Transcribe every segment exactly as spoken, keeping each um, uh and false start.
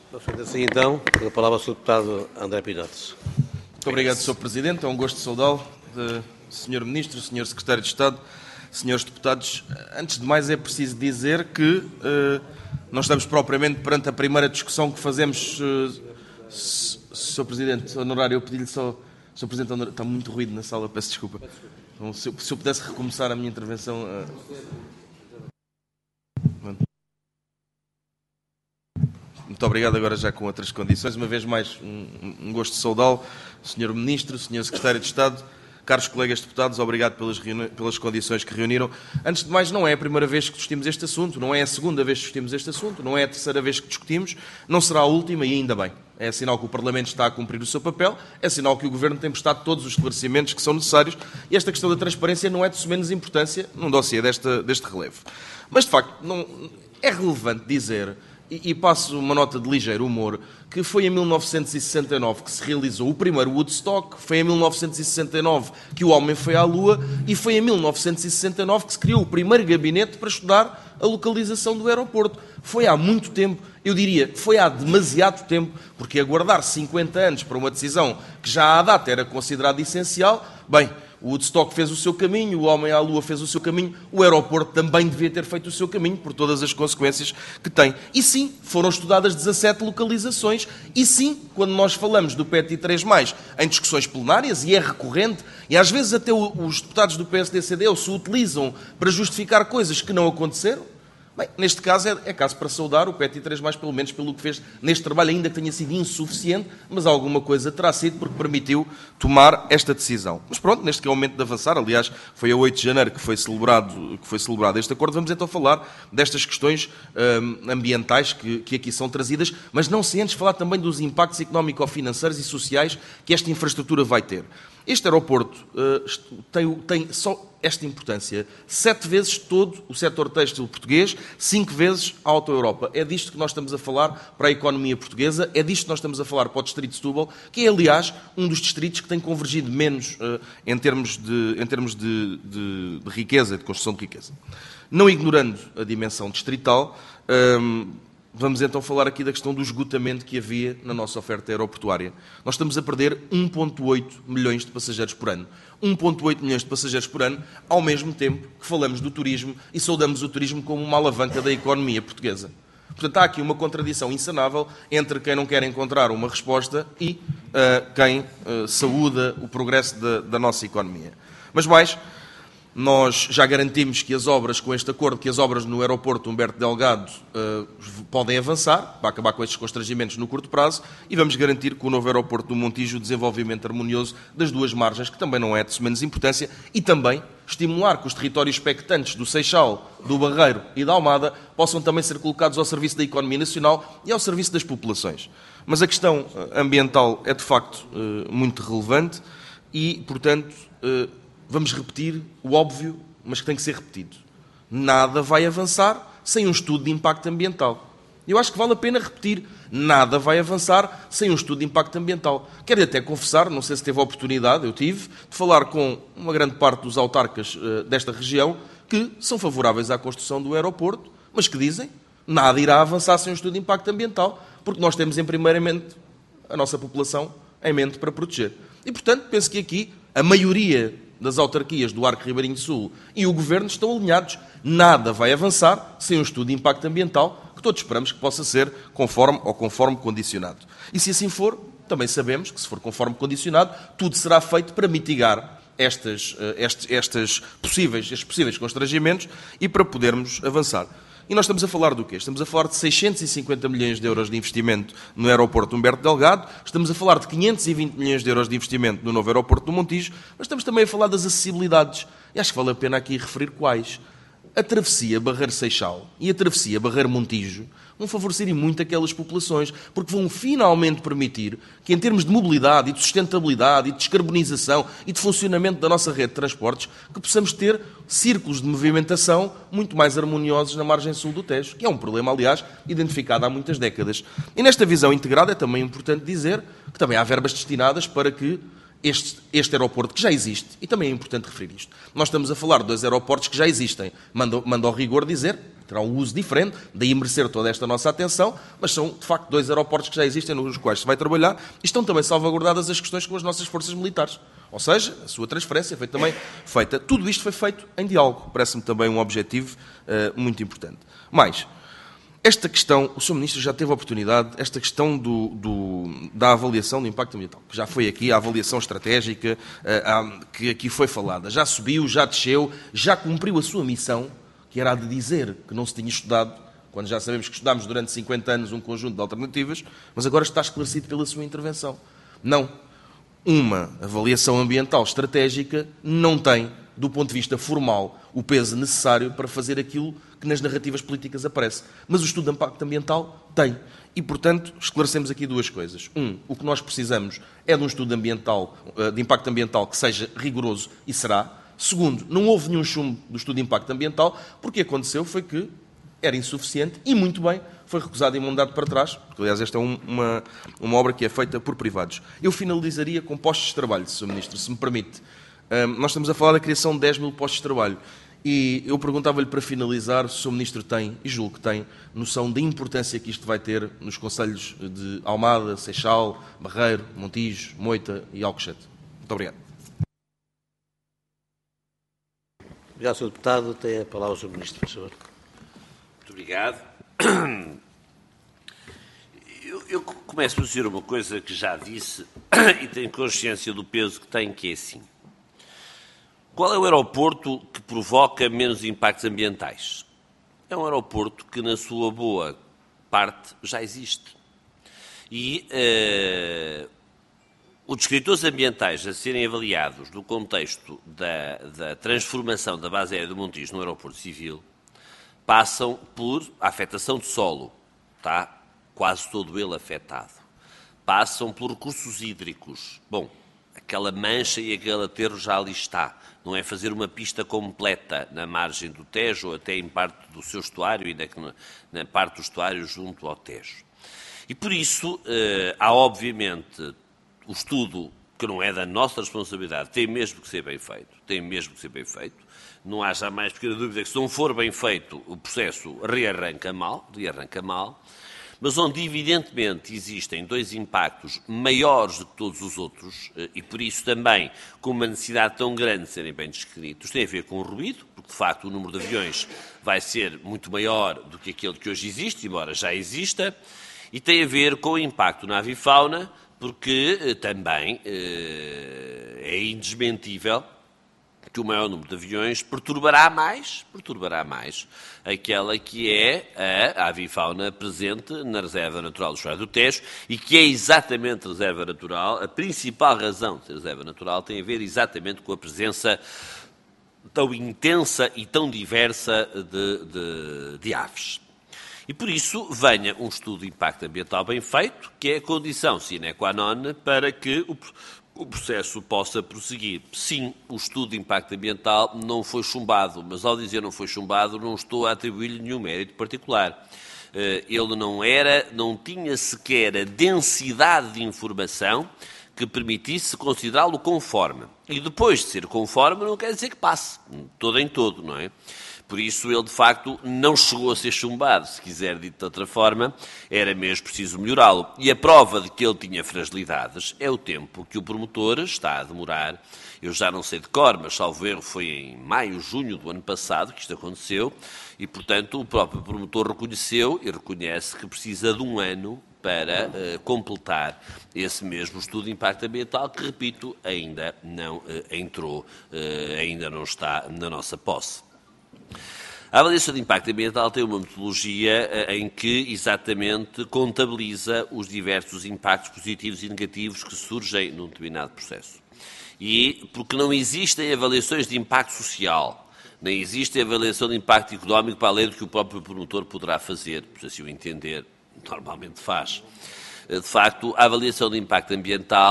Assim, então, a palavra ao senhor Deputado André Pinotes. Muito obrigado, senhor Presidente. É um gosto saudá-lo, senhor Ministro, senhor Secretário de Estado, senhores Deputados. Antes de mais, é preciso dizer que uh, não estamos propriamente perante a primeira discussão que fazemos. Uh, senhor Presidente Honorário, eu pedi-lhe só... senhor Presidente Honorário, está muito ruído na sala, peço desculpa. Então, se, eu, se eu pudesse recomeçar a minha intervenção... Uh... Muito obrigado, agora já com outras condições. Uma vez mais, um, um gosto de saudá-lo, senhor Ministro, senhor Secretário de Estado, caros colegas deputados, obrigado pelas, pelas condições que reuniram. Antes de mais, não é a primeira vez que discutimos este assunto, não é a segunda vez que discutimos este assunto, não é a terceira vez que discutimos, não será a última e ainda bem. É sinal que o Parlamento está a cumprir o seu papel, é sinal que o Governo tem prestado todos os esclarecimentos que são necessários e esta questão da transparência não é de menos importância num dossiê desta, deste relevo. Mas, de facto, não, é relevante dizer... E passo uma nota de ligeiro humor, que foi em mil novecentos e sessenta e nove que se realizou o primeiro Woodstock, foi em mil novecentos e sessenta e nove que o homem foi à Lua e foi em mil novecentos e sessenta e nove que se criou o primeiro gabinete para estudar a localização do aeroporto. Foi há muito tempo, eu diria, foi há demasiado tempo, porque aguardar cinquenta anos para uma decisão que já à data era considerada essencial, bem... O Woodstock fez o seu caminho, o homem à Lua fez o seu caminho, o aeroporto também devia ter feito o seu caminho, por todas as consequências que tem. E sim, foram estudadas dezassete localizações, e sim, quando nós falamos do P E T I três mais, em discussões plenárias, e é recorrente, e às vezes até os deputados do P S D C D se utilizam para justificar coisas que não aconteceram, bem, neste caso é, é caso para saudar o P E T I três mais, pelo menos pelo que fez neste trabalho, ainda que tenha sido insuficiente, mas alguma coisa terá sido porque permitiu tomar esta decisão. Mas pronto, neste que é o momento de avançar, aliás, foi a oito de janeiro que foi celebrado, que foi celebrado este acordo, vamos então falar destas questões hum, ambientais que, que aqui são trazidas, mas não sem antes falar também dos impactos económico-financeiros e sociais que esta infraestrutura vai ter. Este aeroporto uh, tem, tem só esta importância. Sete vezes todo o setor têxtil português, cinco vezes a Auto-Europa. É disto que nós estamos a falar para a economia portuguesa, é disto que nós estamos a falar para o distrito de Setúbal, que é, aliás, um dos distritos que tem convergido menos uh, em termos, de, em termos de, de, de riqueza, de construção de riqueza. Não ignorando a dimensão distrital, um, vamos então falar aqui da questão do esgotamento que havia na nossa oferta aeroportuária. Nós estamos a perder um vírgula oito milhões de passageiros por ano. um vírgula oito milhões de passageiros por ano, ao mesmo tempo que falamos do turismo e saudamos o turismo como uma alavanca da economia portuguesa. Portanto, há aqui uma contradição insanável entre quem não quer encontrar uma resposta e uh, quem uh, saúda o progresso da, da nossa economia. Mas mais... Nós já garantimos que as obras, com este acordo, que as obras no aeroporto Humberto Delgado uh, podem avançar, para acabar com estes constrangimentos no curto prazo, e vamos garantir que o novo aeroporto do Montijo o desenvolvimento harmonioso das duas margens, que também não é de menos importância, e também estimular que os territórios expectantes do Seixal, do Barreiro e da Almada possam também ser colocados ao serviço da economia nacional e ao serviço das populações. Mas a questão ambiental é, de facto, uh, muito relevante e, portanto... Uh, Vamos repetir o óbvio, mas que tem que ser repetido. Nada vai avançar sem um estudo de impacto ambiental. Eu acho que vale a pena repetir. Nada vai avançar sem um estudo de impacto ambiental. Quero até confessar, não sei se teve a oportunidade, eu tive, de falar com uma grande parte dos autarcas uh, desta região que são favoráveis à construção do aeroporto, mas que dizem nada irá avançar sem um estudo de impacto ambiental, porque nós temos, em primeiramente, a nossa população em mente para proteger. E, portanto, penso que aqui a maioria das autarquias do Arco Ribeirinho Sul e o Governo estão alinhados. Nada vai avançar sem um estudo de impacto ambiental que todos esperamos que possa ser conforme ou conforme condicionado. E se assim for, também sabemos que se for conforme condicionado, tudo será feito para mitigar estas, estes, estas possíveis, estes possíveis constrangimentos e para podermos avançar. E nós estamos a falar do quê? Estamos a falar de seiscentos e cinquenta milhões de euros de investimento no aeroporto Humberto Delgado, estamos a falar de quinhentos e vinte milhões de euros de investimento no novo aeroporto do Montijo, mas estamos também a falar das acessibilidades. E acho que vale a pena aqui referir quais. A travessia Barreiro-Seixal e a travessia Barreiro-Montijo vão favorecer muito aquelas populações, porque vão finalmente permitir que, em termos de mobilidade e de sustentabilidade e de descarbonização e de funcionamento da nossa rede de transportes, que possamos ter círculos de movimentação muito mais harmoniosos na margem sul do Tejo, que é um problema, aliás, identificado há muitas décadas. E nesta visão integrada é também importante dizer que também há verbas destinadas para que Este, este aeroporto que já existe, e também é importante referir isto. Nós estamos a falar de dois aeroportos que já existem. Mando, mando ao rigor dizer terá um uso diferente, daí merecer toda esta nossa atenção, mas são, de facto, dois aeroportos que já existem nos quais se vai trabalhar e estão também salvaguardadas as questões com as nossas forças militares. Ou seja, a sua transferência foi também feita. Tudo isto foi feito em diálogo. Parece-me também um objetivo uh, muito importante. Mais, esta questão, o senhor Ministro já teve a oportunidade, esta questão do, do, da avaliação do impacto ambiental, que já foi aqui, a avaliação estratégica, uh, uh, que aqui foi falada, já subiu, já desceu, já cumpriu a sua missão, que era a de dizer que não se tinha estudado, quando já sabemos que estudámos durante cinquenta anos um conjunto de alternativas, mas agora está esclarecido pela sua intervenção. Não. Uma avaliação ambiental estratégica não tem, do ponto de vista formal, o peso necessário para fazer aquilo que nas narrativas políticas aparece. Mas o estudo de impacto ambiental tem. E, portanto, esclarecemos aqui duas coisas. Um, o que nós precisamos é de um estudo ambiental, de impacto ambiental que seja rigoroso, e será. Segundo, não houve nenhum chumbo do estudo de impacto ambiental, porque aconteceu foi que era insuficiente e, muito bem, foi recusado e mandado para trás, porque, aliás, esta é um, uma, uma obra que é feita por privados. Eu finalizaria com postos de trabalho, senhor Ministro, se me permite. Um, nós estamos a falar da criação de dez mil postos de trabalho e eu perguntava-lhe para finalizar se o senhor Ministro tem, e julgo que tem, noção da importância que isto vai ter nos concelhos de Almada, Seixal, Barreiro, Montijo, Moita e Alcochete. Muito obrigado. Obrigado, senhor Deputado. Tem a palavra o senhor Ministro, por favor. Muito obrigado. Eu, eu começo por dizer uma coisa que já disse e tenho consciência do peso que tem, que é assim. Qual é o aeroporto que provoca menos impactos ambientais? É um aeroporto que, na sua boa parte, já existe. E uh, os descritores ambientais a serem avaliados no contexto da, da transformação da base aérea do Montijo no aeroporto civil passam por afetação de solo, está quase todo ele afetado. Passam por recursos hídricos. Bom, aquela mancha e aquele aterro já ali está. Não é fazer uma pista completa na margem do Tejo ou até em parte do seu estuário e na, na parte do estuário junto ao Tejo. E por isso, eh, há obviamente o estudo, que não é da nossa responsabilidade, tem mesmo que ser bem feito. Tem mesmo que ser bem feito. Não há jamais pequena dúvida que se não for bem feito, o processo rearranca mal, rearranca mal. Mas onde, evidentemente, existem dois impactos maiores do que todos os outros, e por isso também com uma necessidade tão grande de serem bem descritos, tem a ver com o ruído, porque de facto o número de aviões vai ser muito maior do que aquele que hoje existe, embora já exista, e tem a ver com o impacto na avifauna, porque também é indesmentível que o maior número de aviões perturbará mais, perturbará mais aquela que é a avifauna presente na Reserva Natural do Estuário do Tejo e que é exatamente a reserva natural, a principal razão de ser reserva natural tem a ver exatamente com a presença tão intensa e tão diversa de, de, de aves. E por isso venha um estudo de impacto ambiental bem feito, que é a condição sine qua non para que o o processo possa prosseguir. Sim, o estudo de impacto ambiental não foi chumbado, mas ao dizer não foi chumbado, não estou a atribuir-lhe nenhum mérito particular. Ele não era, não tinha sequer a densidade de informação que permitisse considerá-lo conforme. E depois de ser conforme não quer dizer que passe, todo em todo, não é? Por isso ele, de facto, não chegou a ser chumbado, se quiser dito de outra forma, era mesmo preciso melhorá-lo. E a prova de que ele tinha fragilidades é o tempo que o promotor está a demorar. Eu já não sei de cor, mas salvo erro foi em maio, junho do ano passado que isto aconteceu, e, portanto, o próprio promotor reconheceu e reconhece que precisa de um ano para uh, completar esse mesmo estudo de impacto ambiental, que, repito, ainda não uh, entrou, uh, ainda não está na nossa posse. A avaliação de impacto ambiental tem uma metodologia em que exatamente contabiliza os diversos impactos positivos e negativos que surgem num determinado processo. E porque não existem avaliações de impacto social, nem existe avaliação de impacto económico para além do que o próprio promotor poderá fazer, se assim o entender, normalmente faz. De facto, a avaliação de impacto ambiental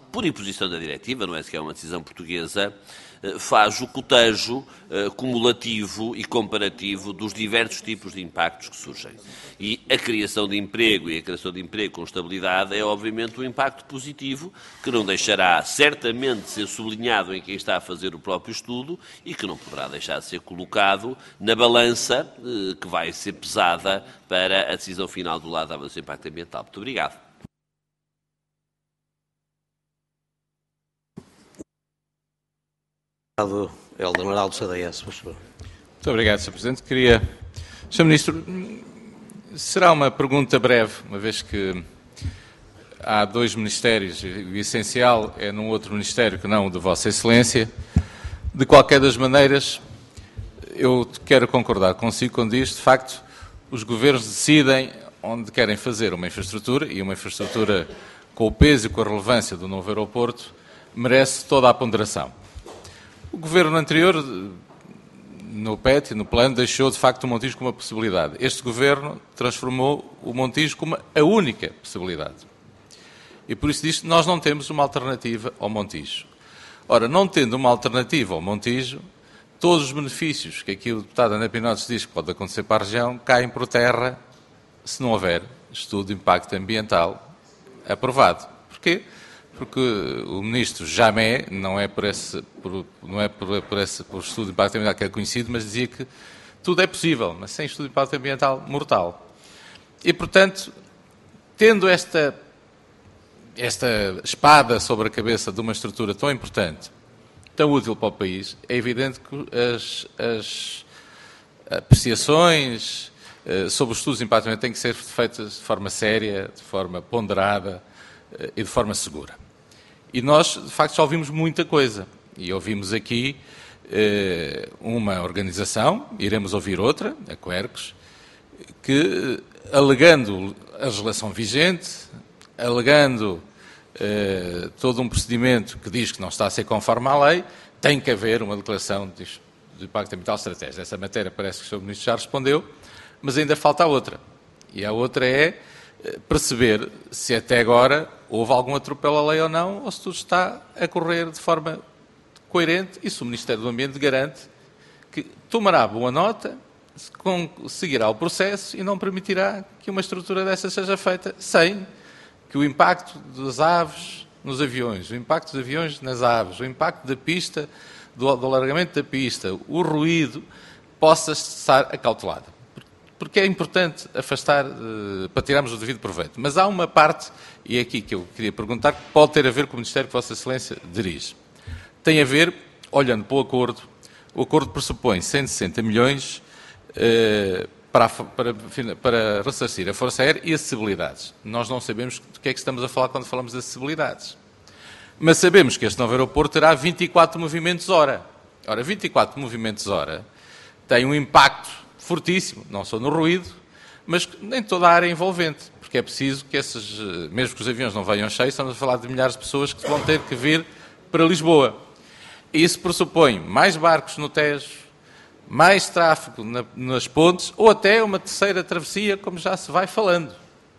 por imposição da diretiva, não é sequer uma decisão portuguesa, faz o cotejo uh, cumulativo e comparativo dos diversos tipos de impactos que surgem. E a criação de emprego e a criação de emprego com estabilidade é, obviamente, um impacto positivo que não deixará certamente de ser sublinhado em quem está a fazer o próprio estudo e que não poderá deixar de ser colocado na balança uh, que vai ser pesada para a decisão final do lado da avaliação do impacto ambiental. Muito obrigado. Helder Amaral, do C D S, por favor. Muito obrigado, senhor Presidente. Queria... senhor Ministro, será uma pergunta breve, uma vez que há dois ministérios e o essencial é num outro ministério que não o de Vossa Excelência. De qualquer das maneiras, eu quero concordar consigo quando diz, de facto, os governos decidem onde querem fazer uma infraestrutura e uma infraestrutura com o peso e com a relevância do novo aeroporto merece toda a ponderação. O governo anterior, no P E T e no plano, deixou de facto o Montijo como uma possibilidade. Este governo transformou o Montijo como a única possibilidade. E por isso diz que nós não temos uma alternativa ao Montijo. Ora, não tendo uma alternativa ao Montijo, todos os benefícios que aqui o deputado André Pinotes diz que pode acontecer para a região caem por terra se não houver estudo de impacto ambiental aprovado. Porquê? Porque o ministro Jamé, não é por esse, por, não é por, por esse por estudo de impacto ambiental que é conhecido, mas dizia que tudo é possível, mas sem estudo de impacto ambiental, mortal. E, portanto, tendo esta, esta espada sobre a cabeça de uma estrutura tão importante, tão útil para o país, é evidente que as, as apreciações sobre os estudos de impacto ambiental têm que ser feitas de forma séria, de forma ponderada e de forma segura. E nós, de facto, já ouvimos muita coisa. E ouvimos aqui eh, uma organização, iremos ouvir outra, a Quercus, que, alegando a legislação vigente, alegando eh, todo um procedimento que diz que não está a ser conforme à lei, tem que haver uma declaração de, de impacto ambiental estratégico. Essa matéria parece que o senhor Ministro já respondeu, mas ainda falta a outra. E a outra é perceber se até agora houve algum atropelo à lei ou não, ou se tudo está a correr de forma coerente e se o Ministério do Ambiente garante que tomará boa nota, seguirá o processo e não permitirá que uma estrutura dessa seja feita sem que o impacto das aves nos aviões, o impacto dos aviões nas aves, o impacto da pista, do, do alargamento da pista, o ruído, possa estar acautelado. Porque é importante afastar, uh, para tirarmos o devido proveito. Mas há uma parte, e é aqui que eu queria perguntar, que pode ter a ver com o Ministério que Vossa Excelência dirige. Tem a ver, olhando para o acordo, o acordo pressupõe cento e sessenta milhões uh, para, para, para ressarcir a Força Aérea e acessibilidades. Nós não sabemos do que é que estamos a falar quando falamos de acessibilidades. Mas sabemos que este novo aeroporto terá vinte e quatro movimentos hora. Ora, vinte e quatro movimentos hora tem um impacto fortíssimo, não só no ruído, mas em toda a área envolvente, porque é preciso que esses, mesmo que os aviões não venham cheios, estamos a falar de milhares de pessoas que vão ter que vir para Lisboa. E isso pressupõe mais barcos no Tejo, mais tráfego na, nas pontes, ou até uma terceira travessia, como já se vai falando.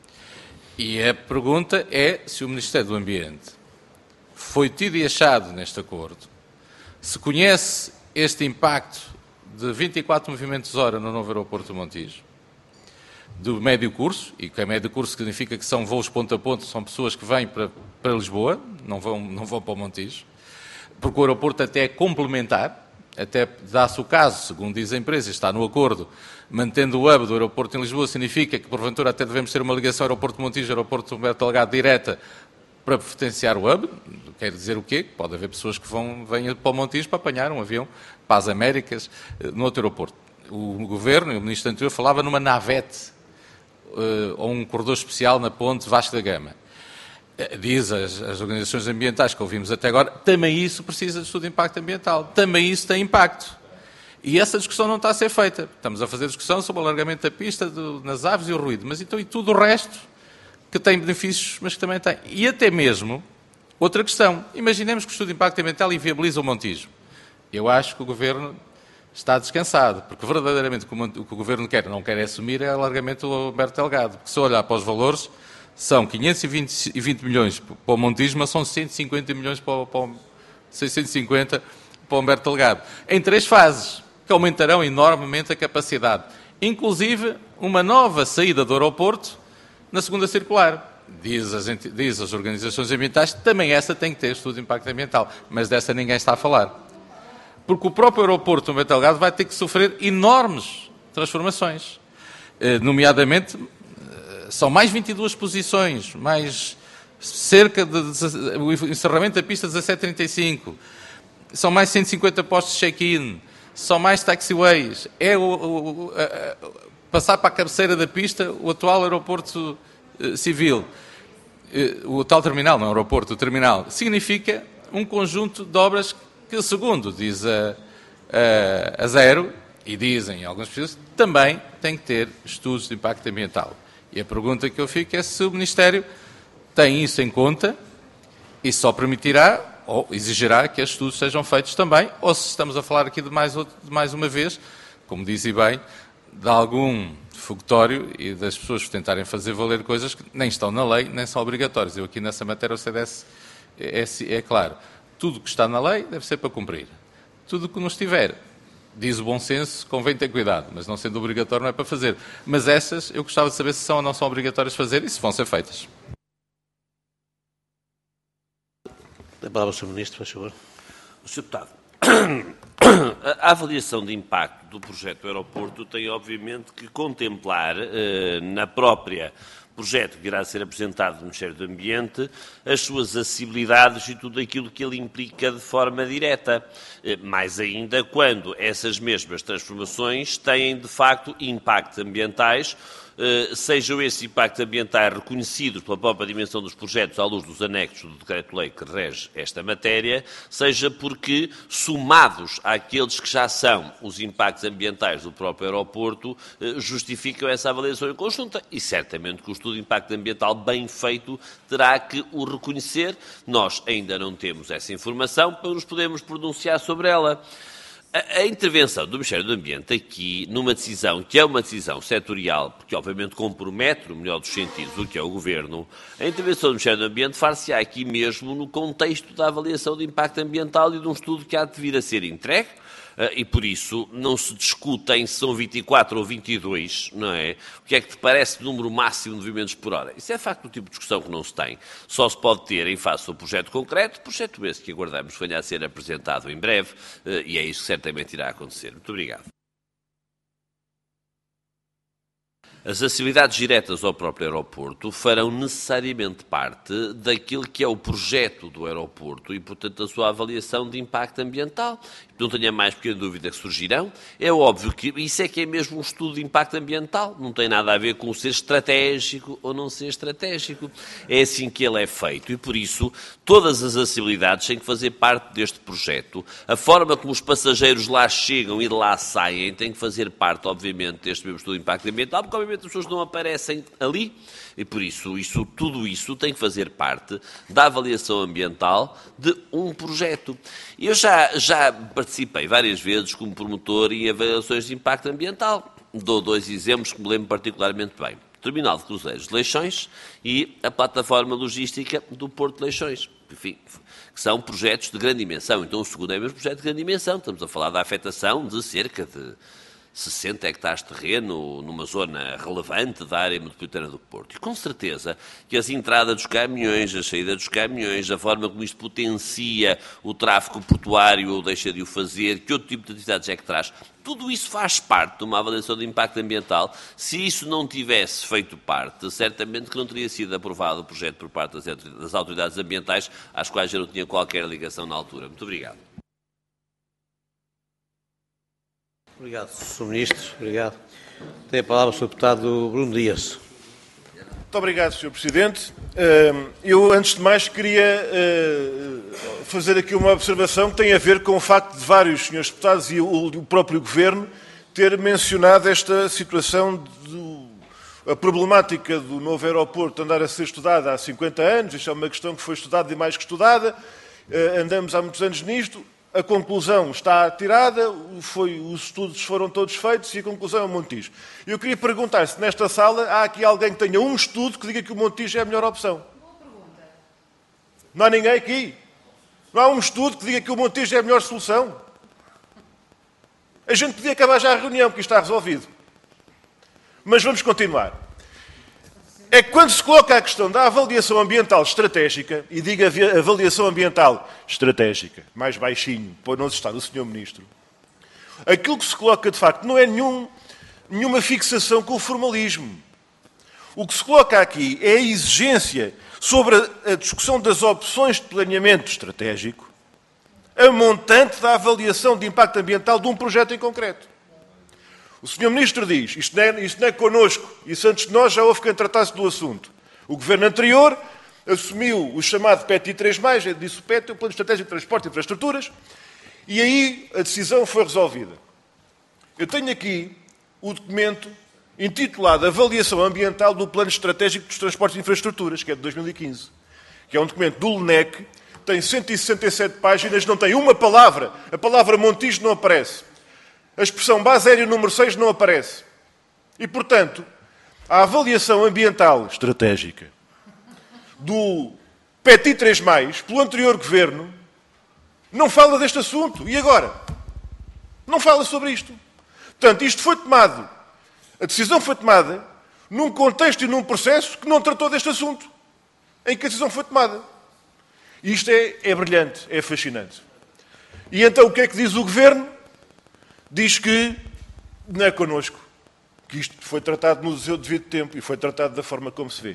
E a pergunta é se o Ministério do Ambiente foi tido e achado neste acordo, se conhece este impacto de vinte e quatro movimentos hora no novo aeroporto do Montijo, do médio curso, e que é médio curso significa que são voos ponto a ponto, são pessoas que vêm para, para Lisboa, não vão, não vão para o Montijo, porque o aeroporto até é complementar, até dá-se o caso, segundo diz a empresa, está no acordo, mantendo o hub do aeroporto em Lisboa, significa que porventura até devemos ter uma ligação aeroporto do Montijo, aeroporto do Humberto Delgado direta, para potenciar o hub. Quer dizer o quê? Pode haver pessoas que vão, venham para o Montijo para apanhar um avião para as Américas, no outro aeroporto. O Governo, e o Ministro anterior, falava numa navete, uh, ou um corredor especial na ponte Vasco da Gama. Diz as, as organizações ambientais que ouvimos até agora, também isso precisa de estudo de impacto ambiental, também isso tem impacto. E essa discussão não está a ser feita. Estamos a fazer discussão sobre o alargamento da pista do, nas aves e o ruído, mas então e tudo o resto que tem benefícios, mas que também tem. E até mesmo, outra questão, imaginemos que o estudo de impacto ambiental inviabiliza o Montijo. Eu acho que o Governo está descansado, porque verdadeiramente o que o Governo quer, não quer assumir, é o alargamento do Humberto Delgado. Porque se olhar para os valores, são quinhentos e vinte milhões para o Montijo, mas são cento e cinquenta milhões para o, para o, seiscentos e cinquenta para o Humberto Delgado. Em três fases, que aumentarão enormemente a capacidade. Inclusive, uma nova saída do aeroporto na segunda circular. Diz as, diz as organizações ambientais que também essa tem que ter estudo de impacto ambiental, mas dessa ninguém está a falar. Porque o próprio aeroporto do Humberto Delgado vai ter que sofrer enormes transformações. Nomeadamente, são mais vinte e duas posições, mais cerca de o encerramento da pista dezassete trinta e cinco, são mais cento e cinquenta postos de check-in, são mais taxiways, é o, o, a, a, passar para a cabeceira da pista o atual aeroporto uh, civil, uh, o tal terminal, não é aeroporto, o terminal, significa um conjunto de obras que, segundo diz a, a, a Zero, e dizem algumas pessoas, também tem que ter estudos de impacto ambiental. E a pergunta que eu fico é se o Ministério tem isso em conta e só permitirá ou exigirá que estes estudos sejam feitos também, ou se estamos a falar aqui de mais, outro, de mais uma vez, como disse bem, de algum fogotório e das pessoas tentarem fazer valer coisas que nem estão na lei, nem são obrigatórias. Eu aqui nessa matéria o C D S é, é, é claro. Tudo que está na lei deve ser para cumprir. Tudo que não estiver, diz o bom senso, convém ter cuidado, mas não sendo obrigatório não é para fazer. Mas essas, eu gostava de saber se são ou não são obrigatórias fazer e se vão ser feitas. A palavra ao senhor Ministro, faz favor. senhor Deputado, a avaliação de impacto do projeto do aeroporto tem, obviamente, que contemplar eh, na própria projeto que irá ser apresentado no Ministério do Ambiente as suas acessibilidades e tudo aquilo que ele implica de forma direta. Eh, mais ainda quando essas mesmas transformações têm, de facto, impactos ambientais, sejam esses impactos ambientais reconhecidos pela própria dimensão dos projetos à luz dos anexos do Decreto-Lei que rege esta matéria, seja porque, somados àqueles que já são os impactos ambientais do próprio aeroporto, justificam essa avaliação em conjunta. E certamente que o estudo de impacto ambiental bem feito terá que o reconhecer. Nós ainda não temos essa informação para nos podermos pronunciar sobre ela. A intervenção do Ministério do Ambiente aqui, numa decisão que é uma decisão setorial, porque obviamente compromete, no melhor dos sentidos, o que é o Governo, a intervenção do Ministério do Ambiente far-se-á aqui mesmo no contexto da avaliação de impacto ambiental e de um estudo que há de vir a ser entregue, e por isso não se discute em se são vinte e quatro ou vinte e dois, não é? O que é que te parece número máximo de movimentos por hora? Isso é de facto o tipo de discussão que não se tem. Só se pode ter em face do projeto concreto, projeto esse que aguardamos venha a ser apresentado em breve, e é isso que certamente irá acontecer. Muito obrigado. As acessibilidades diretas ao próprio aeroporto farão necessariamente parte daquilo que é o projeto do aeroporto e, portanto, a sua avaliação de impacto ambiental. Não tenha mais pequena dúvida que surgirão. É óbvio que isso é que é mesmo um estudo de impacto ambiental. Não tem nada a ver com ser estratégico ou não ser estratégico. É assim que ele é feito e, por isso, todas as acessibilidades têm que fazer parte deste projeto. A forma como os passageiros lá chegam e de lá saem tem que fazer parte, obviamente, deste mesmo estudo de impacto ambiental, porque, obviamente, as pessoas não aparecem ali e, por isso, isso, tudo isso tem que fazer parte da avaliação ambiental de um projeto. Eu já, já participei várias vezes como promotor em avaliações de impacto ambiental. Dou dois exemplos que me lembro particularmente bem. O Terminal de Cruzeiros de Leixões e a plataforma logística do Porto de Leixões. Enfim, que são projetos de grande dimensão. Então, o segundo é mesmo projeto de grande dimensão. Estamos a falar da afetação de cerca de sessenta hectares de terreno numa zona relevante da área metropolitana do Porto. E com certeza que as entradas dos caminhões, a saída dos caminhões, a forma como isto potencia o tráfego portuário ou deixa de o fazer, que outro tipo de atividades é que traz, tudo isso faz parte de uma avaliação de impacto ambiental. Se isso não tivesse feito parte, certamente que não teria sido aprovado o projeto por parte das autoridades ambientais, às quais eu não tinha qualquer ligação na altura. Muito obrigado. Obrigado, senhor Ministro. Obrigado. Tem a palavra o senhor Deputado Bruno Dias. Muito obrigado, senhor Presidente. Eu, antes de mais, queria fazer aqui uma observação que tem a ver com o facto de vários senhores deputados e o próprio Governo ter mencionado esta situação, de, a problemática do novo aeroporto andar a ser estudada há cinquenta anos. Isto é uma questão que foi estudada e mais que estudada. Andamos há muitos anos nisto. a conclusão está tirada, foi, os estudos foram todos feitos e a conclusão é o Montijo. Eu queria perguntar se nesta sala há aqui alguém que tenha um estudo que diga que o Montijo é a melhor opção. Não há ninguém aqui. Não há um estudo que diga que o Montijo é a melhor solução. A gente podia acabar já a reunião, porque isto está resolvido. Mas vamos continuar. É que quando se coloca a questão da avaliação ambiental estratégica, e diga avaliação ambiental estratégica, mais baixinho, para não estar o senhor Ministro, aquilo que se coloca, de facto, não é nenhum, nenhuma fixação com o formalismo. O que se coloca aqui é a exigência sobre a, a discussão das opções de planeamento estratégico, a montante da avaliação de impacto ambiental de um projeto em concreto. O senhor Ministro diz, isto não, é, isto não é connosco, isso antes de nós já houve quem tratasse do assunto. O Governo anterior assumiu o chamado P E T I três mais, disse o P E T I, o Plano Estratégico de Transporte e Infraestruturas, e aí a decisão foi resolvida. Eu tenho aqui o documento intitulado Avaliação Ambiental do Plano Estratégico dos Transportes e Infraestruturas, que é de dois mil e quinze, que é um documento do L N E C, tem cento e sessenta e sete páginas, não tem uma palavra, a palavra Montijo não aparece. A expressão base aérea número seis não aparece. E, portanto, a avaliação ambiental estratégica do P E T I três mais, pelo anterior Governo, não fala deste assunto. E agora? Não fala sobre isto. Portanto, isto foi tomado, a decisão foi tomada num contexto e num processo que não tratou deste assunto, em que a decisão foi tomada. E isto é, é brilhante, é fascinante. E então o que é que diz o Governo? Diz que não é connosco, que isto foi tratado no seu devido tempo e foi tratado da forma como se vê.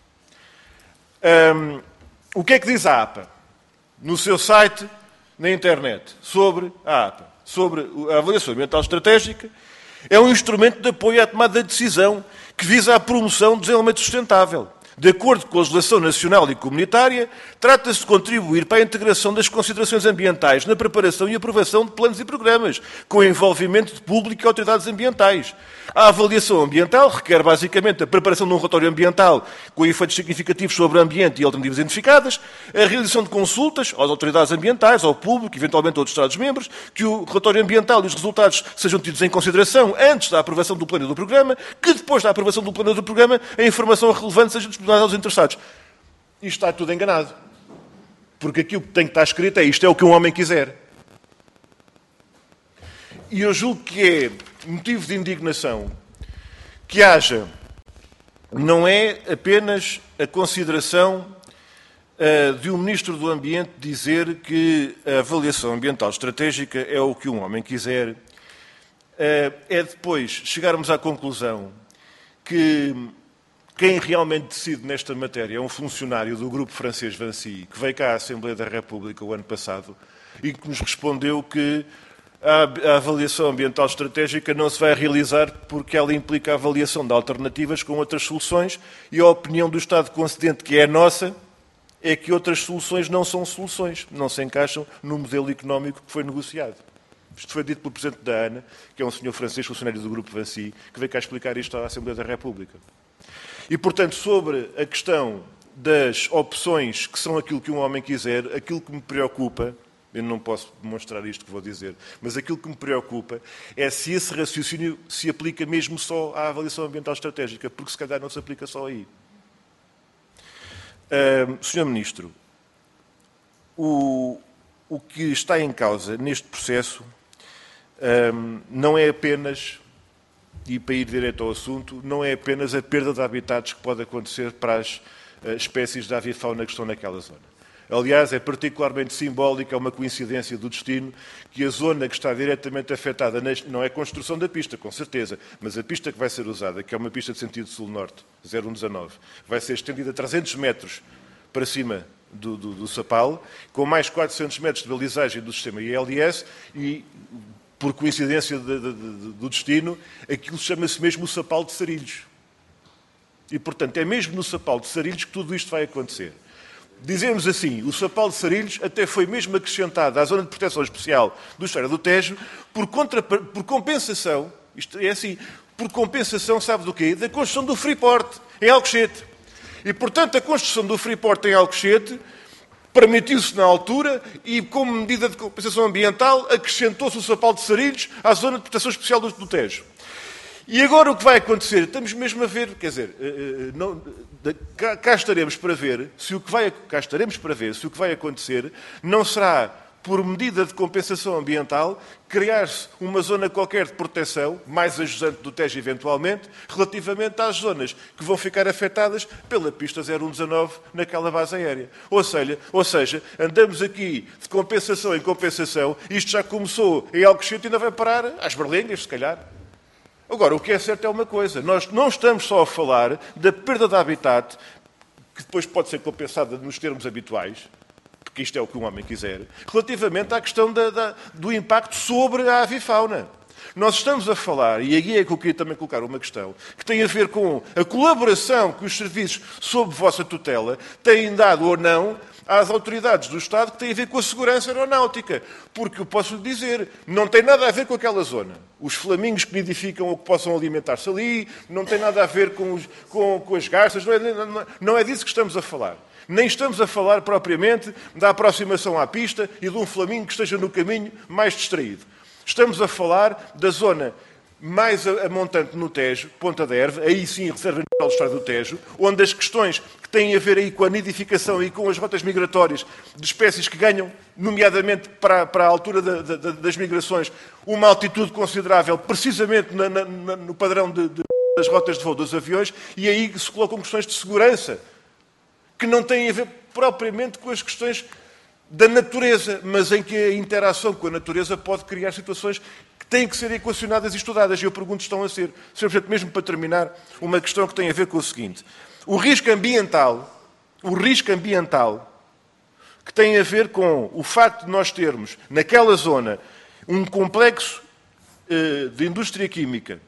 Um, o que é que diz a A P A? No seu site, na internet, sobre a A P A, sobre a avaliação ambiental estratégica, é um instrumento de apoio à tomada de decisão que visa a promoção do desenvolvimento sustentável. De acordo com a legislação nacional e comunitária, trata-se de contribuir para a integração das considerações ambientais na preparação e aprovação de planos e programas, com envolvimento de público e autoridades ambientais. A avaliação ambiental requer, basicamente, a preparação de um relatório ambiental com efeitos significativos sobre o ambiente e alternativas identificadas, a realização de consultas às autoridades ambientais, ao público, eventualmente a outros Estados-membros, que o relatório ambiental e os resultados sejam tidos em consideração antes da aprovação do plano e do programa, que depois da aprovação do plano e do programa a informação relevante seja disponível aos interessados. Isto está tudo enganado. Porque aquilo que tem que estar escrito é isto é o que um homem quiser. E eu julgo que é motivo de indignação que haja, não é apenas a consideração uh, de um Ministro do Ambiente dizer que a avaliação ambiental estratégica é o que um homem quiser, uh, é depois chegarmos à conclusão que quem realmente decide nesta matéria é um funcionário do grupo francês Vinci, que veio cá à Assembleia da República o ano passado e que nos respondeu que a avaliação ambiental estratégica não se vai realizar porque ela implica a avaliação de alternativas com outras soluções e a opinião do Estado concedente, que é a nossa, é que outras soluções não são soluções, não se encaixam no modelo económico que foi negociado. Isto foi dito pelo Presidente da ANA, que é um senhor francês, funcionário do grupo Vinci, que veio cá explicar isto à Assembleia da República. E, portanto, sobre a questão das opções que são aquilo que um homem quiser, aquilo que me preocupa, eu não posso demonstrar isto que vou dizer, mas aquilo que me preocupa é se esse raciocínio se aplica mesmo só à avaliação ambiental estratégica, porque se calhar não se aplica só aí. Uh, senhor Ministro, o, o que está em causa neste processo uh, não é apenas, e para ir direto ao assunto, não é apenas a perda de habitats que pode acontecer para as uh, espécies de avifauna que estão naquela zona. Aliás, é particularmente simbólica, é uma coincidência do destino, que a zona que está diretamente afetada não é a construção da pista, com certeza, mas a pista que vai ser usada, que é uma pista de sentido sul-norte, zero um dezanove, vai ser estendida a trezentos metros para cima do, do, do Sapal, com mais quatrocentos metros de balizagem do sistema I L S e, por coincidência de, de, de, do destino, aquilo chama-se mesmo o Sapal de Sarilhos. E, portanto, é mesmo no Sapal de Sarilhos que tudo isto vai acontecer. Dizemos assim, o Sapal de Sarilhos até foi mesmo acrescentado à Zona de Proteção Especial do Estuário do Tejo por, contra, por compensação, isto é assim, por compensação, sabe do quê? Da construção do Freeport em Alcochete. E, portanto, a construção do Freeport em Alcochete Permitiu-se na altura e, como medida de compensação ambiental, acrescentou-se o Sapal de Sarilhos à zona de proteção especial do, do Tejo. E agora o que vai acontecer? Estamos mesmo a ver, quer dizer, não, cá, cá estaremos para ver se o que vai, cá estaremos para ver se o que vai acontecer não será, por medida de compensação ambiental, criar-se uma zona qualquer de proteção, mais ajusante do Tejo eventualmente, relativamente às zonas que vão ficar afetadas pela pista zero um dezanove naquela base aérea. Ou seja, ou seja, andamos aqui de compensação em compensação, isto já começou em Alcochete e ainda vai parar às berlengas, se calhar. Agora, o que é certo é uma coisa, nós não estamos só a falar da perda de habitat, que depois pode ser compensada nos termos habituais, porque isto é o que um homem quiser, relativamente à questão da, da, do impacto sobre a avifauna. Nós estamos a falar, e aqui é que eu queria também colocar uma questão, que tem a ver com a colaboração que os serviços sob vossa tutela têm dado ou não às autoridades do Estado que têm a ver com a segurança aeronáutica. Porque eu posso lhe dizer, não tem nada a ver com aquela zona. Os flamingos que nidificam ou que possam alimentar-se ali, não tem nada a ver com, os, com, com as garças, não é, não, não é disso que estamos a falar. Nem estamos a falar propriamente da aproximação à pista e de um flamingo que esteja no caminho mais distraído. Estamos a falar da zona mais a montante no Tejo, Ponta da Erva, aí sim, Reserva Natural do Estado do Tejo, onde as questões que têm a ver aí com a nidificação e com as rotas migratórias de espécies que ganham, nomeadamente para, para a altura da, da, das migrações, uma altitude considerável, precisamente na, na, no padrão de, de, das rotas de voo dos aviões, e aí se colocam questões de segurança, que não têm a ver propriamente com as questões da natureza, mas em que a interação com a natureza pode criar situações que têm que ser equacionadas e estudadas. E eu pergunto se estão a ser. senhor Presidente, mesmo para terminar, uma questão que tem a ver com o seguinte. O risco ambiental, o risco ambiental que tem a ver com o facto de nós termos, naquela zona, um complexo eh, de indústria química,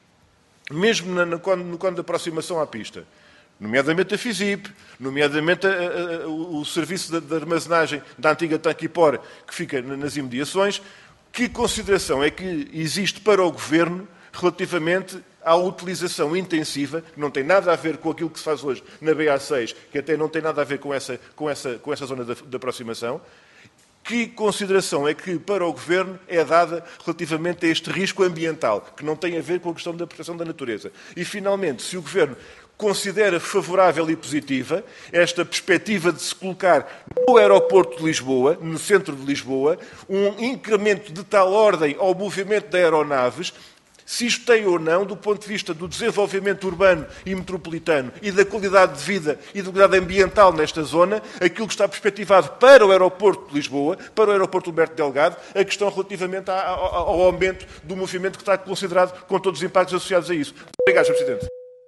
mesmo na, na, quando, no quando da aproximação à pista, nomeadamente a FISIP, nomeadamente a, a, a, o, o serviço de, de armazenagem da antiga Tanquipor, que fica nas imediações, que consideração é que existe para o Governo relativamente à utilização intensiva, que não tem nada a ver com aquilo que se faz hoje na B A seis, que até não tem nada a ver com essa, com essa, com essa zona de, de aproximação, que consideração é que para o Governo é dada relativamente a este risco ambiental, que não tem a ver com a questão da proteção da natureza. E, finalmente, se o Governo considera favorável e positiva esta perspectiva de se colocar no aeroporto de Lisboa, no centro de Lisboa, um incremento de tal ordem ao movimento de aeronaves, se isto tem ou não, do ponto de vista do desenvolvimento urbano e metropolitano e da qualidade de vida e da qualidade ambiental nesta zona, aquilo que está perspectivado para o aeroporto de Lisboa, para o aeroporto Humberto Delgado, a questão relativamente ao, ao aumento do movimento que está considerado com todos os impactos associados a isso. Muito obrigado, senhor Presidente.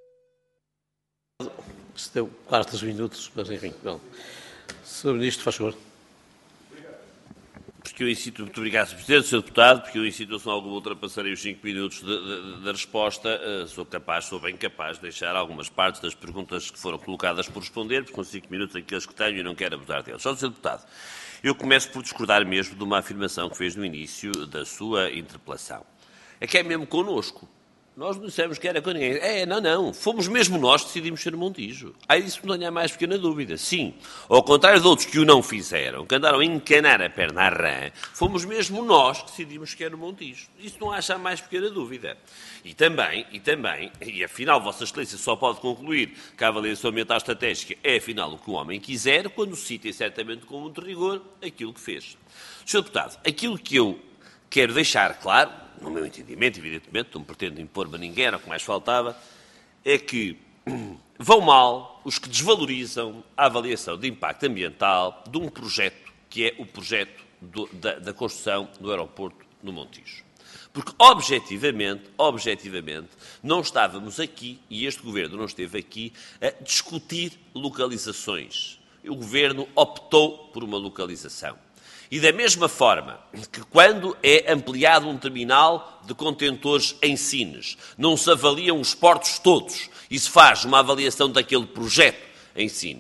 Se deu quartos minutos, mas enfim. Bom. senhor Ministro, faz favor. Porque eu incito, muito obrigado, senhor Presidente, senhor Deputado, porque eu incito, se alguma ultrapassarei os cinco minutos da resposta, uh, sou capaz, sou bem capaz de deixar algumas partes das perguntas que foram colocadas por responder, porque com cinco minutos aqueles que tenho e não quero abusar deles. Só, senhor Deputado, eu começo por discordar mesmo de uma afirmação que fez no início da sua interpelação. É que é mesmo connosco. Nós não dissemos que era com ninguém. É, não, não. Fomos mesmo nós que decidimos ser Montijo. Aí isso não tenho a mais pequena dúvida. Sim, ao contrário de outros que o não fizeram, que andaram a encanar a perna à rã, fomos mesmo nós que decidimos que era Montijo. Isso não acha a mais pequena dúvida. E também, e também, e afinal Vossa Excelência só pode concluir que a avaliação ambiental estratégica é afinal o que o homem quiser, quando cita certamente com muito rigor aquilo que fez. senhor Deputado, aquilo que eu quero deixar claro, no meu entendimento, evidentemente, não pretendo impor-me a ninguém, era o que mais faltava, é que vão mal os que desvalorizam a avaliação de impacto ambiental de um projeto que é o projeto do, da, da construção do aeroporto no Montijo. Porque, objetivamente, objetivamente, não estávamos aqui, e este Governo não esteve aqui, a discutir localizações. O Governo optou por uma localização. E da mesma forma que quando é ampliado um terminal de contentores em Sines, não se avaliam os portos todos e se faz uma avaliação daquele projeto em Sines.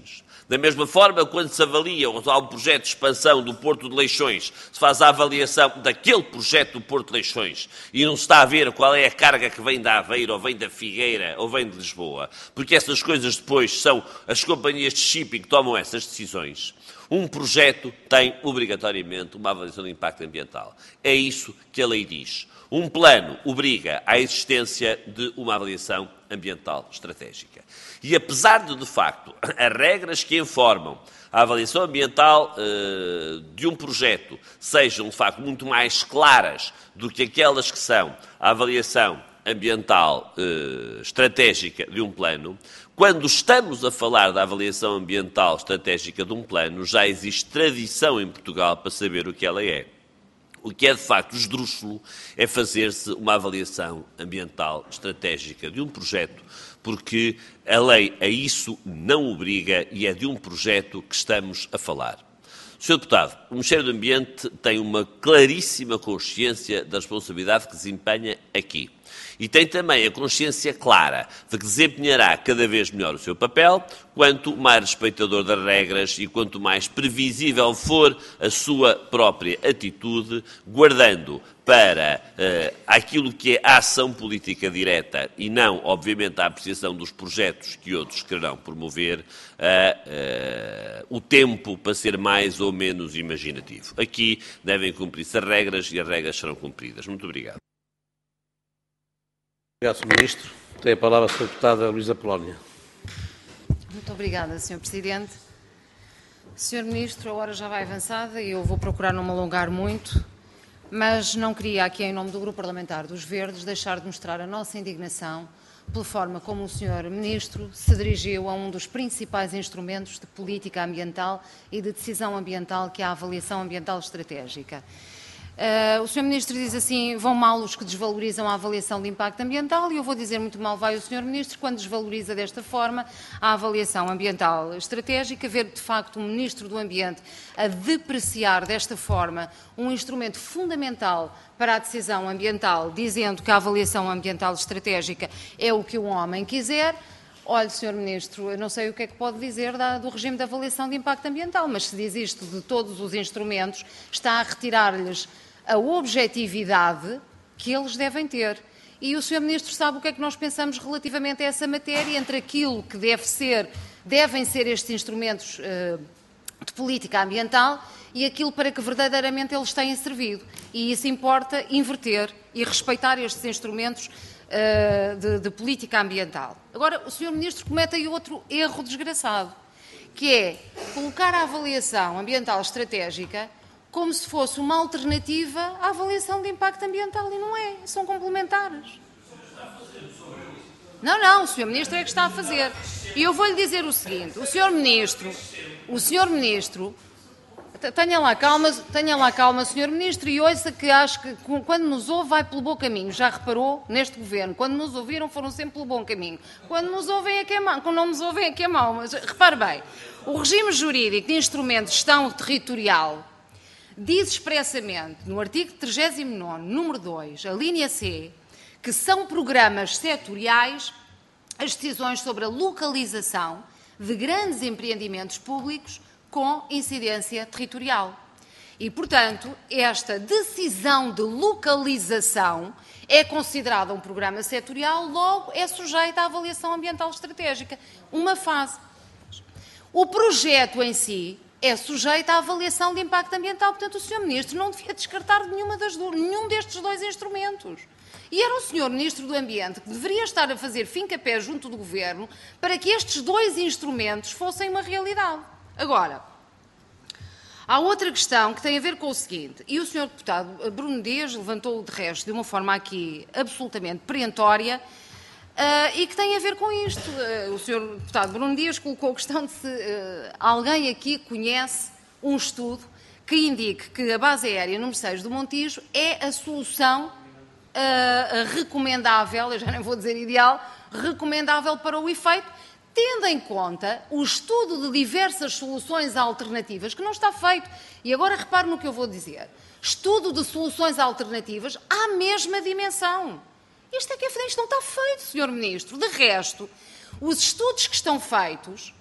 Da mesma forma, quando se avalia ou há um projeto de expansão do Porto de Leixões, se faz a avaliação daquele projeto do Porto de Leixões e não se está a ver qual é a carga que vem da Aveiro, ou vem da Figueira, ou vem de Lisboa, porque essas coisas depois são as companhias de shipping que tomam essas decisões. Um projeto tem, obrigatoriamente, uma avaliação de impacto ambiental. É isso que a lei diz. Um plano obriga à existência de uma avaliação ambiental estratégica. E apesar de, de facto, as regras que informam a avaliação ambiental uh, de um projeto sejam, de facto, muito mais claras do que aquelas que são a avaliação ambiental uh, estratégica de um plano, quando estamos a falar da avaliação ambiental estratégica de um plano, já existe tradição em Portugal para saber o que ela é. O que é, de facto, esdrúxulo é fazer-se uma avaliação ambiental estratégica de um projeto, porque a lei a isso não obriga e é de um projeto que estamos a falar. senhor Deputado, o Ministério do Ambiente tem uma claríssima consciência da responsabilidade que desempenha aqui. E tem também a consciência clara de que desempenhará cada vez melhor o seu papel, quanto mais respeitador das regras e quanto mais previsível for a sua própria atitude, guardando para uh, aquilo que é a ação política direta e não, obviamente, a apreciação dos projetos que outros quererão promover, uh, uh, o tempo para ser mais ou menos imaginativo. Aqui devem cumprir-se as regras e as regras serão cumpridas. Muito obrigado. Obrigado, senhor Ministro. Tem a palavra a senhora Deputada Luísa Polónia. Muito obrigada, senhor Presidente. senhor Ministro, a hora já vai avançada e eu vou procurar não me alongar muito, mas não queria aqui, em nome do Grupo Parlamentar dos Verdes, deixar de mostrar a nossa indignação pela forma como o senhor Ministro se dirigiu a um dos principais instrumentos de política ambiental e de decisão ambiental, que é a avaliação ambiental estratégica. Uh, o senhor Ministro diz assim, vão mal os que desvalorizam a avaliação de impacto ambiental, e eu vou dizer muito mal vai o senhor Ministro quando desvaloriza desta forma a avaliação ambiental estratégica, ver de facto o Ministro do Ambiente a depreciar desta forma um instrumento fundamental para a decisão ambiental, dizendo que a avaliação ambiental estratégica é o que o homem quiser. Olha, senhor Ministro, eu não sei o que é que pode dizer da, do regime de avaliação de impacto ambiental, mas se diz isto de todos os instrumentos, está a retirar-lhes a objetividade que eles devem ter. E o senhor Ministro sabe o que é que nós pensamos relativamente a essa matéria, entre aquilo que deve ser, devem ser estes instrumentos uh, de política ambiental e aquilo para que verdadeiramente eles têm servido. E isso importa inverter e respeitar estes instrumentos uh, de, de política ambiental. Agora, o senhor Ministro comete aí outro erro desgraçado, que é colocar a avaliação ambiental estratégica como se fosse uma alternativa à avaliação de impacto ambiental, e não é, são complementares. Não, não, o senhor Ministro é que está a fazer. E eu vou-lhe dizer o seguinte, o senhor Ministro, o senhor Ministro, tenha lá calma, tenha lá calma, senhor Ministro, e ouça que acho que quando nos ouve vai pelo bom caminho, já reparou neste Governo, quando nos ouviram foram sempre pelo bom caminho, quando nos ouvem é que é mau, quando não nos ouvem é que é mau, mas repare bem, o regime jurídico de instrumento de gestão territorial diz expressamente, no artigo trigésimo nono, número dois, a linha C, que são programas setoriais as decisões sobre a localização de grandes empreendimentos públicos com incidência territorial. E, portanto, esta decisão de localização é considerada um programa setorial, logo é sujeita à avaliação ambiental estratégica, uma fase. O projeto em si é sujeito à avaliação de impacto ambiental. Portanto, o senhor Ministro não devia descartar nenhuma das duas, nenhum destes dois instrumentos. E era o senhor Ministro do Ambiente que deveria estar a fazer fim-capé junto do Governo para que estes dois instrumentos fossem uma realidade. Agora, há outra questão que tem a ver com o seguinte, e o senhor Deputado Bruno Dias levantou de resto de uma forma aqui absolutamente perentória, Uh, e que tem a ver com isto. Uh, o senhor Deputado Bruno Dias colocou a questão de se uh, alguém aqui conhece um estudo que indique que a base aérea número seis do Montijo é a solução uh, recomendável, eu já nem vou dizer ideal, recomendável para o efeito, tendo em conta o estudo de diversas soluções alternativas, que não está feito. E agora repare no que eu vou dizer. Estudo de soluções alternativas à mesma dimensão. Isto é que é, isto não está feito, senhor Ministro. De resto, os estudos que estão feitos,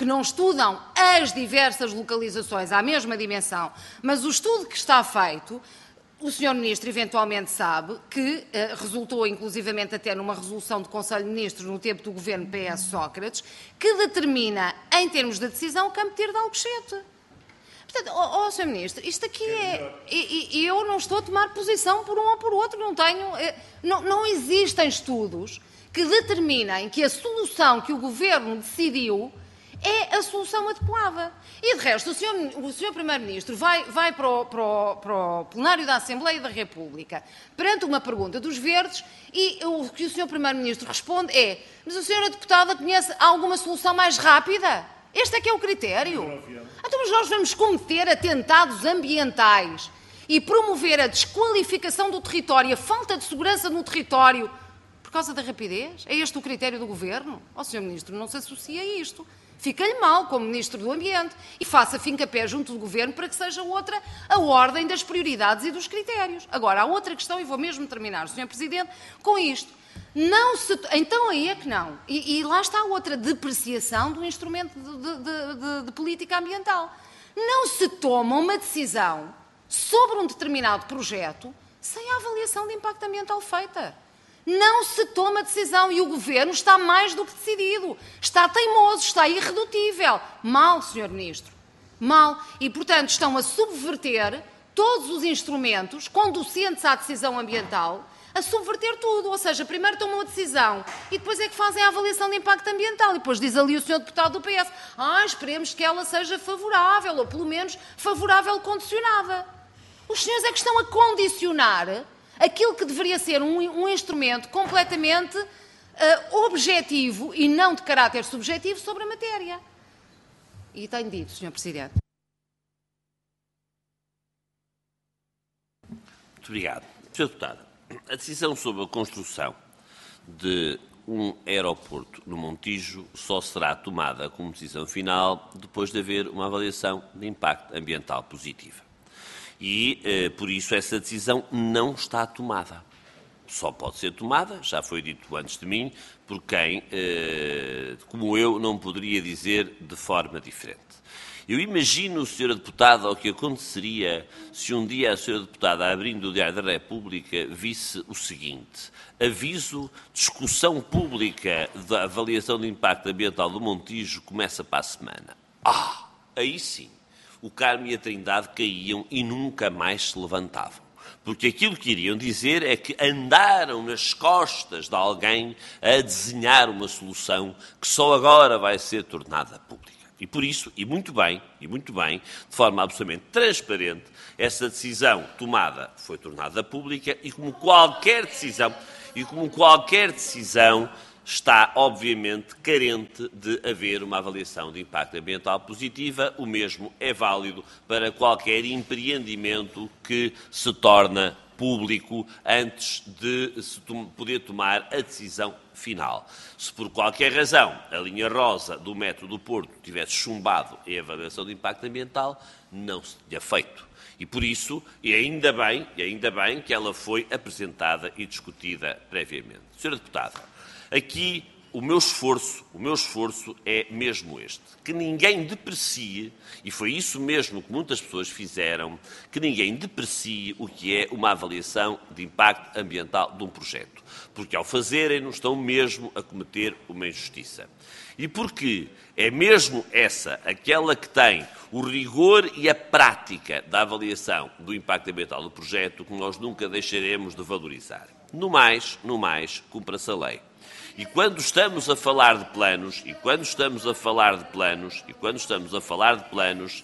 que não estudam as diversas localizações à mesma dimensão, mas o estudo que está feito, o senhor Ministro eventualmente sabe que eh, resultou inclusivamente até numa resolução do Conselho de Ministros no tempo do governo P S Sócrates, que determina, em termos de decisão, o Campo Tir de Alcochete. Portanto, ó, ó, senhor Ministro, isto aqui é... E, e eu não estou a tomar posição por um ou por outro, não tenho... Eh, não, não existem estudos que determinem que a solução que o Governo decidiu é a solução adequada. E, de resto, o senhor, o senhor Primeiro-Ministro vai, vai para, o, para, o, para o plenário da Assembleia da República perante uma pergunta dos Verdes e o que o senhor Primeiro-Ministro responde é: mas a senhora deputada conhece alguma solução mais rápida? Este é que é o critério. Então, mas nós vamos cometer atentados ambientais e promover a desqualificação do território, a falta de segurança no território, por causa da rapidez? É este o critério do Governo? Ó, senhor Ministro, não se associa a isto. Fica-lhe mal como Ministro do Ambiente e faça fincapé junto do Governo para que seja outra a ordem das prioridades e dos critérios. Agora, há outra questão, e vou mesmo terminar, senhor Presidente, com isto. Não se... Então aí é que não. E, e lá está outra depreciação do instrumento de, de, de, de política ambiental. Não se toma uma decisão sobre um determinado projeto sem a avaliação de impacto ambiental feita. Não se toma decisão e o Governo está mais do que decidido. Está teimoso, está irredutível. Mal, senhor Ministro. Mal. E, portanto, estão a subverter todos os instrumentos conducentes à decisão ambiental, a subverter tudo. Ou seja, primeiro tomam a decisão e depois é que fazem a avaliação de impacto ambiental. E depois diz ali o senhor deputado do P S, ah, esperemos que ela seja favorável, ou pelo menos favorável condicionada. Os senhores é que estão a condicionar aquilo que deveria ser um, um instrumento completamente uh, objetivo e não de caráter subjetivo sobre a matéria. E tenho dito, senhor Presidente. Muito obrigado. senhor Deputado, a decisão sobre a construção de um aeroporto no Montijo só será tomada como decisão final depois de haver uma avaliação de impacto ambiental positiva. E, eh, por isso, essa decisão não está tomada. Só pode ser tomada, já foi dito antes de mim, por quem, eh, como eu, não poderia dizer de forma diferente. Eu imagino, senhora Deputada, o que aconteceria se um dia a senhora Deputada, abrindo o Diário da República, visse o seguinte: aviso, discussão pública da avaliação de impacto ambiental do Montijo começa para a semana. Ah, aí sim. O Carmo e a Trindade caíam e nunca mais se levantavam. Porque aquilo que iriam dizer é que andaram nas costas de alguém a desenhar uma solução que só agora vai ser tornada pública. E por isso, e muito bem, e muito bem, de forma absolutamente transparente, essa decisão tomada foi tornada pública e como qualquer decisão, e como qualquer decisão, está, obviamente, carente de haver uma avaliação de impacto ambiental positiva. O mesmo é válido para qualquer empreendimento que se torna público antes de se tom- poder tomar a decisão final. Se por qualquer razão a linha rosa do metro do Porto tivesse chumbado em avaliação de impacto ambiental, não se tinha feito. E por isso, e ainda bem, e ainda bem que ela foi apresentada e discutida previamente. senhora Deputada, aqui o meu esforço, o meu esforço é mesmo este, que ninguém deprecie, e foi isso mesmo que muitas pessoas fizeram, que ninguém deprecie o que é uma avaliação de impacto ambiental de um projeto, porque ao fazerem estão mesmo a cometer uma injustiça. E porque é mesmo essa, aquela que tem o rigor e a prática da avaliação do impacto ambiental do projeto, que nós nunca deixaremos de valorizar. No mais, no mais, cumpra-se a lei. E quando estamos a falar de planos, e quando estamos a falar de planos, e quando estamos a falar de planos,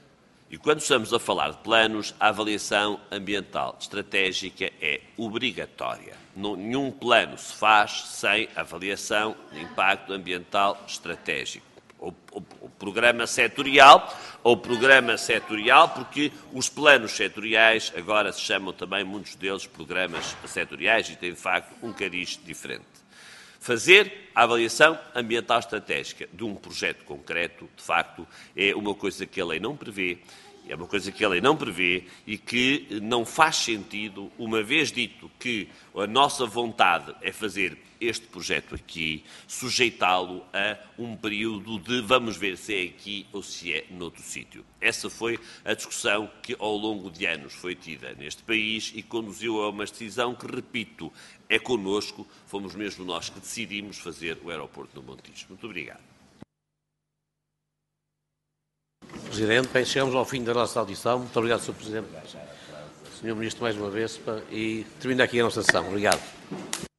e quando estamos a falar de planos, a avaliação ambiental estratégica é obrigatória. Não, nenhum plano se faz sem avaliação de impacto ambiental estratégico. Ou, ou, ou programa setorial, ou programa setorial, porque os planos setoriais agora se chamam também, muitos deles, programas setoriais e têm, de facto, um cariz diferente. Fazer a avaliação ambiental estratégica de um projeto concreto, de facto, é uma coisa que a lei não prevê É uma coisa que a lei não prevê e que não faz sentido, uma vez dito que a nossa vontade é fazer este projeto aqui, sujeitá-lo a um período de vamos ver se é aqui ou se é noutro sítio. Essa foi a discussão que ao longo de anos foi tida neste país e conduziu a uma decisão que, repito, é connosco, fomos mesmo nós que decidimos fazer o aeroporto no Montijo. Muito obrigado. Presidente, bem, chegamos ao fim da nossa audição. Muito obrigado, senhor Presidente. senhor Ministro, mais uma vez, e termina aqui a nossa sessão. Obrigado.